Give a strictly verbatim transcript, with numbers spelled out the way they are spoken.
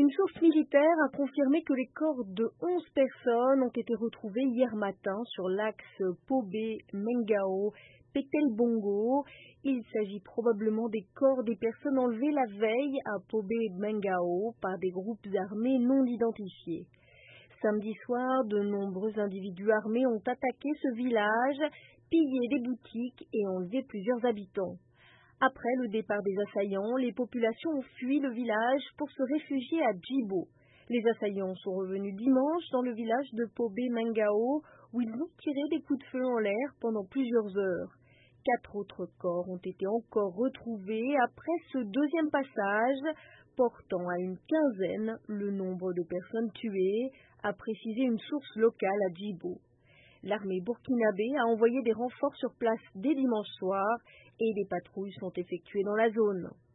Une source militaire a confirmé que les corps de onze personnes ont été retrouvés hier matin sur l'axe Pobé-Mengao-Petelbongo. Il s'agit probablement des corps des personnes enlevées la veille à Pobé-Mengao par des groupes armés non identifiés. Samedi soir, de nombreux individus armés ont attaqué ce village, pillé des boutiques et enlevé plusieurs habitants. Après le départ des assaillants, les populations ont fui le village pour se réfugier à Djibo. Les assaillants sont revenus dimanche dans le village de Pobé-Mengao où ils ont tiré des coups de feu en l'air pendant plusieurs heures. Quatre autres corps ont été encore retrouvés après ce deuxième passage, portant à une quinzaine le nombre de personnes tuées, a précisé une source locale à Djibo. L'armée burkinabé a envoyé des renforts sur place dès dimanche soir et des patrouilles sont effectuées dans la zone.